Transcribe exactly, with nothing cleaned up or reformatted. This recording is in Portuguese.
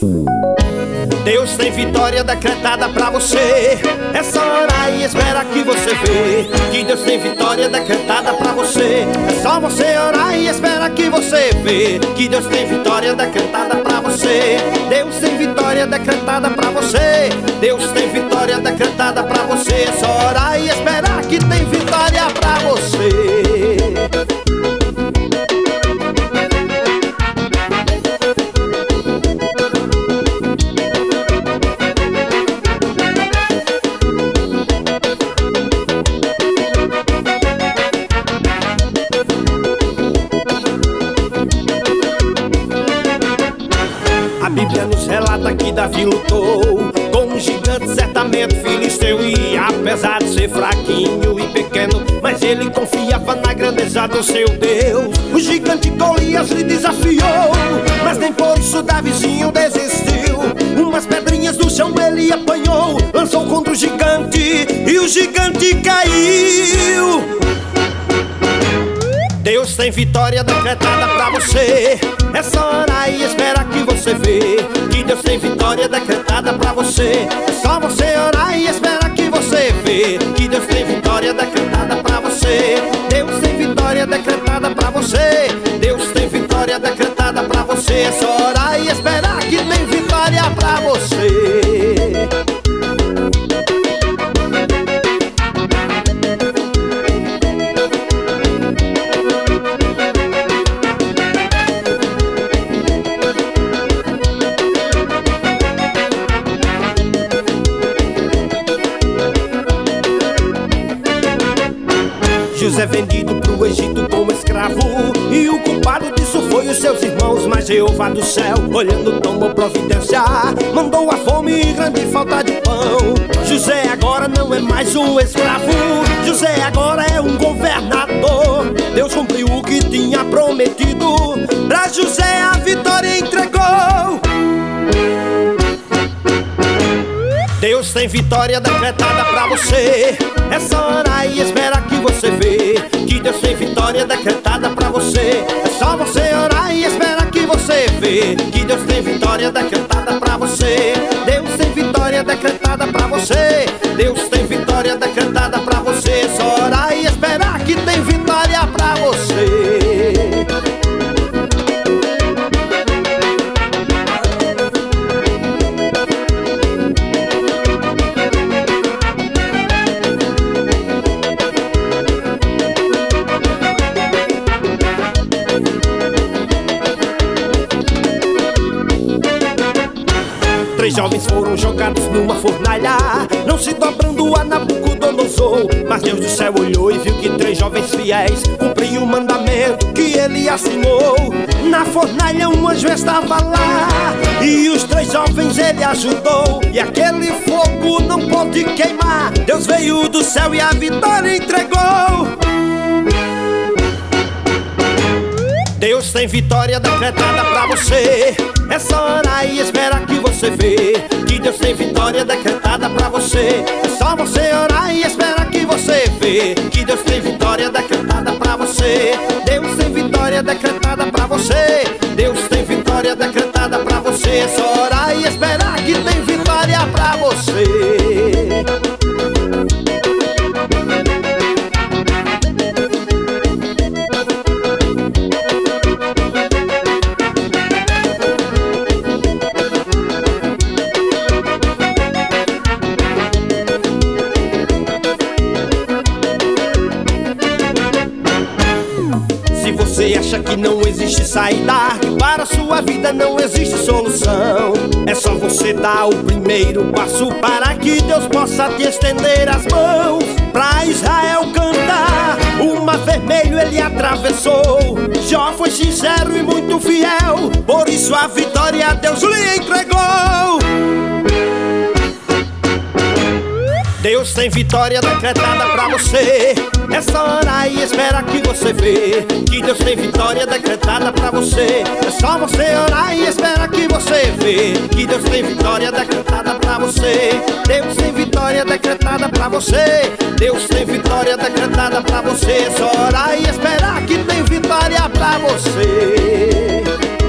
Deus tem vitória decretada pra você. É só orar e esperar que você vê que Deus tem vitória decretada pra você. É só você orar e esperar que você vê que Deus tem vitória decretada pra você. Deus tem vitória decretada pra você. Deus tem vitória decretada pra você. É só orar e esperar que tem vitória pra você. A Bíblia nos relata que Davi lutou com um gigante, certamente filisteu. E apesar de ser fraquinho e pequeno, mas ele confiava na grandeza do seu Deus. O gigante Golias lhe desafiou, mas nem por isso Davizinho desistiu. Umas pedrinhas do chão ele apanhou, lançou contra o gigante e o gigante caiu. Deus tem vitória decretada pra você. É só orar e esperar que você vê que Deus tem vitória decretada pra você. É só você orar e esperar que você vê que Deus tem vitória decretada pra você. Deus tem vitória decretada pra você. Deus tem vitória decretada pra você. É só orar e esperar que tem vitória pra você. José vendido pro Egito como escravo, e o culpado disso foi os seus irmãos. Mas Jeová do céu, olhando, tomou providência, mandou a fome e grande falta de pão. José agora não é mais um escravo, José agora é um governador. Deus cumpriu o que tinha prometido, pra José a vitória entregou. Deus tem vitória decretada pra você. É só orar e esperar que você vê que Deus tem vitória decretada pra você. É só você orar e esperar que você vê que Deus tem vitória decretada pra você. Deus tem vitória decretada pra você. Deus tem vitória decretada pra você. É só orar e esperar que tem vitória pra você. Três jovens foram jogados numa fornalha, não se dobrando a Nabucodonosor. Mas Deus do céu olhou e viu que três jovens fiéis cumpriam o mandamento que ele assinou. Na fornalha um anjo estava lá, e os três jovens ele ajudou. E aquele fogo não pôde queimar. Deus veio do céu e a vitória entregou. Deus tem vitória decretada pra você. É só orar e esperar que você vê que Deus tem vitória decretada pra você. É só você orar e esperar que você vê que Deus tem vitória decretada pra você. Deus tem vitória decretada pra você. Deus tem vitória decretada pra você. É só orar e esperar que tem vitória pra você. Você acha que não existe saída, que para a sua vida não existe solução, é só você dar o primeiro passo para que Deus possa te estender as mãos. Pra Israel cantar, o mar vermelho ele atravessou. Jó foi sincero e muito fiel, por isso a vitória Deus lhe entregou. Deus tem vitória decretada pra você. É só orar e esperar que você vê que Deus tem vitória decretada pra você. É só você orar e esperar que você vê que Deus tem vitória decretada pra você. Deus tem vitória decretada pra você. Deus tem vitória decretada pra você. É só orar e esperar que tem vitória pra você.